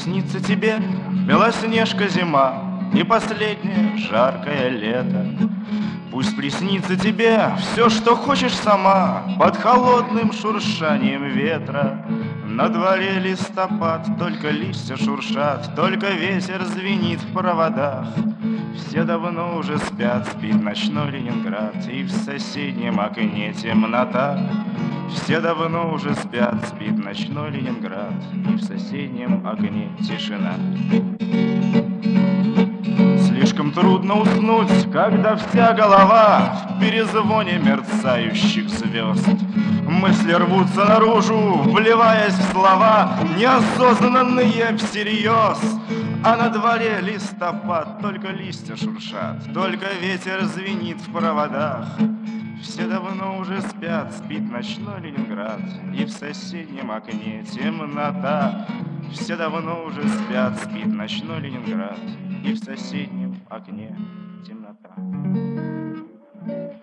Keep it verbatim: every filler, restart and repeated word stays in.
приснится тебе белоснежка зима и последнее жаркое лето. Пусть приснится тебе все, что хочешь сама, под холодным шуршанием ветра. На дворе листопад, только листья шуршат, только ветер звенит в проводах. Все давно уже спят, спит ночной Ленинград, и в соседнем окне темнота. Все давно уже спят, спит ночной Ленинград, и в соседнем окне тишина. Слишком трудно уснуть, когда вся голова в перезвоне мерцающих звезд. Мысли рвутся наружу, вливаясь в слова, неосознанные всерьез. А на дворе листопад, только листья шуршат, только ветер звенит в проводах. Все давно уже спят, спит ночной Ленинград, и в соседнем окне темнота. Все давно уже спят, спит ночной Ленинград, и в соседнем окне темнота.